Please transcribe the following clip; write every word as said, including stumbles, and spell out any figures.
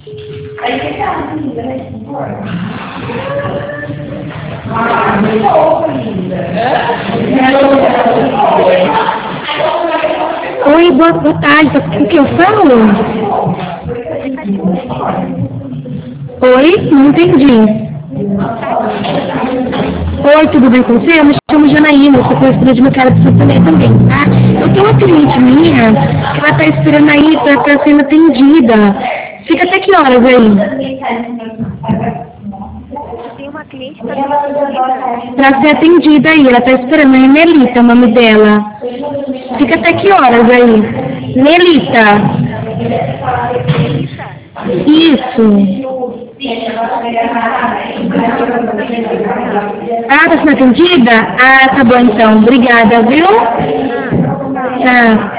Aí que tá, linda, né? Ah, que louco, linda. Oi, boa, boa tarde. O que eu falo? Oi? Não entendi. Oi, tudo bem com você? Eu me chamo Janaína, eu sou correspondente de mercado de Santander também, tá? Eu tenho uma cliente minha que ela tá esperando aí pra, pra ser atendida. Fica até que horas aí? Tem uma cliente para ser atendida? Pra ser atendida aí, ela tá esperando. É Melita o nome dela. Fica até que horas aí? Melita. Melissa? Isso. Ah, tá sendo atendida? Ah, tá bom então. Obrigada, viu? Ah, tá. Tá.